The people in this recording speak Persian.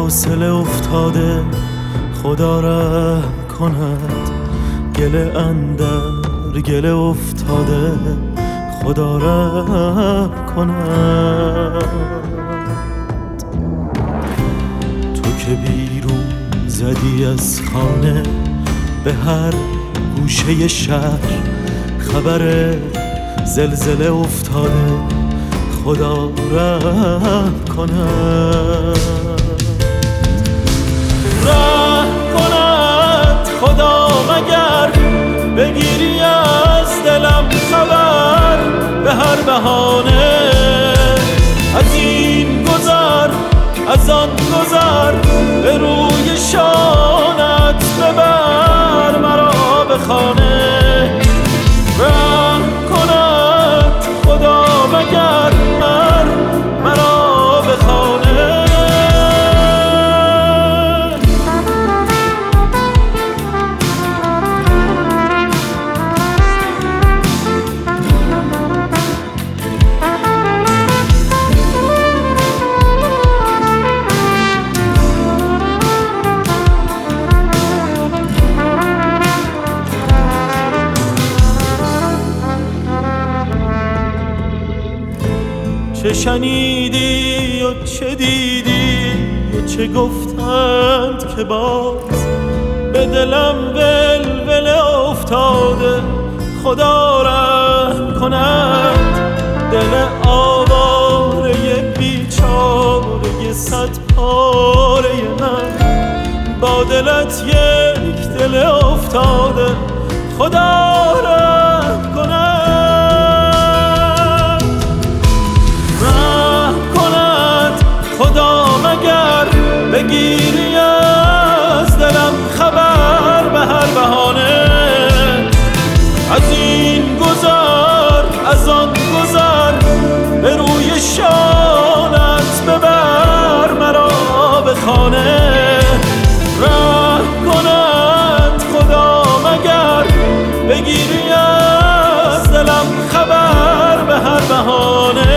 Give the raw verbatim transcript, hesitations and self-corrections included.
فاصله افتاده خدا رحم کند، گله اندر گله افتاده خدا رحم کند. تو که بیرون زدی از خانه به هر گوشه شهر، خبر زلزله افتاده خدا رحم کند. رحم کند خدا مگر بگیری از دلم خبر، به هر بهانه از این گذر از آن گذر، به روی شانت ببر مرا به خانه. رحم کند خدا مگر مرا به خانه. چه شنیدی و چه دیدی و چه گفتند که باز به دلم ولوله افتاده خدا رحم کند. دل آواره بیچاره صد پاره من، با دلت یک دل افتاده خدا رحم کند. خدا مگر بگیری از دلم خبر، به هر بهانه از این گذر از آن گذر، به روی شانت ببر مرا به خانه. رحم کند خدا مگر بگیری از دلم خبر، به هر بهانه